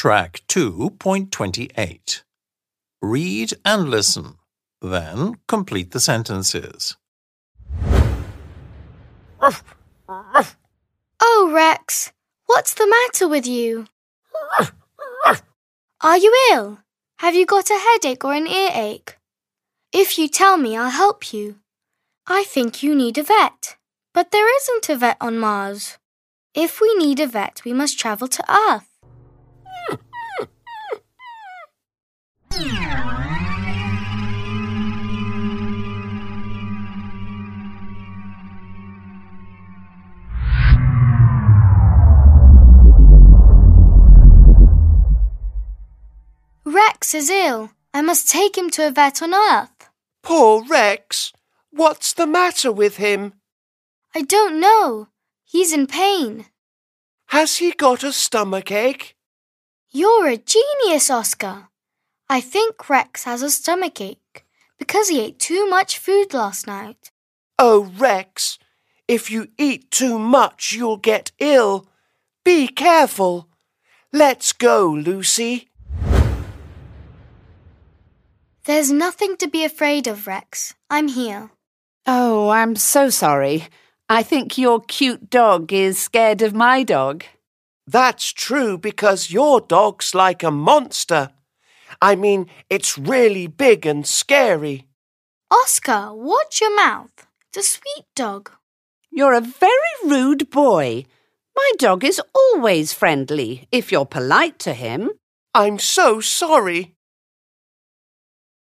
Track 2.28. Read and listen. Then complete the sentences. Oh, Rex, what's the matter with you? Are you ill? Have you got a headache or an earache? If you tell me, I'll help you. I think you need a vet, but there isn't a vet on Mars. If we need a vet, we must travel to Earth. Rex is ill. I must take him to a vet on Earth. Poor Rex. What's the matter with him? I don't know. He's in pain. Has he got a stomachache? You're a genius, Oscar. I think Rex has a stomachache because he ate too much food last night. Oh, Rex, if you eat too much, you'll get ill. Be careful. Let's go, Lucy. There's nothing to be afraid of, Rex. I'm here. Oh, I'm so sorry. I think your cute dog is scared of my dog. That's true because your dog's like a monster. I mean, it's really big and scary. Oscar, watch your mouth. It's a sweet dog. You're a very rude boy. My dog is always friendly if you're polite to him. I'm so sorry.